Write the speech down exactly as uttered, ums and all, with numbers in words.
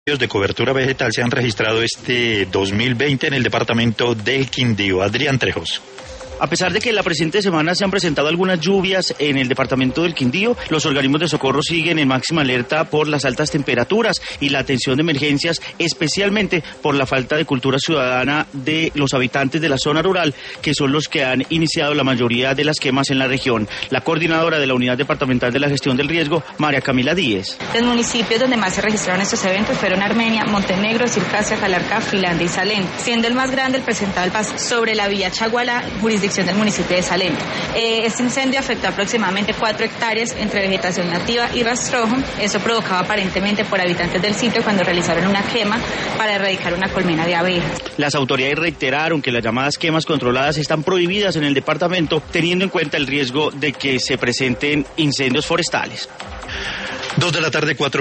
De cobertura vegetal se han registrado este dos mil veinte en el departamento del Quindío. Adrián Trejos. A pesar de que la presente semana se han presentado algunas lluvias en el departamento del Quindío, los organismos de socorro siguen en máxima alerta por las altas temperaturas y la atención de emergencias, especialmente por la falta de cultura ciudadana de los habitantes de la zona rural, que son los que han iniciado la mayoría de las quemas en la región. La coordinadora de la Unidad Departamental de la Gestión del Riesgo, María Camila Díez. Los municipios donde más se registraron estos eventos fueron Armenia, Montenegro, Circasia, Calarcá, Finlandia y Salento, siendo el más grande el presentado el paso sobre la vía Chagualá, jurisdicción del municipio de Salento. Eh, este incendio afectó aproximadamente cuatro hectáreas entre vegetación nativa y rastrojo. Eso provocado aparentemente por habitantes del sitio cuando realizaron una quema para erradicar una colmena de abejas. Las autoridades reiteraron que las llamadas quemas controladas están prohibidas en el departamento, teniendo en cuenta el riesgo de que se presenten incendios forestales. Dos de la tarde, cuatro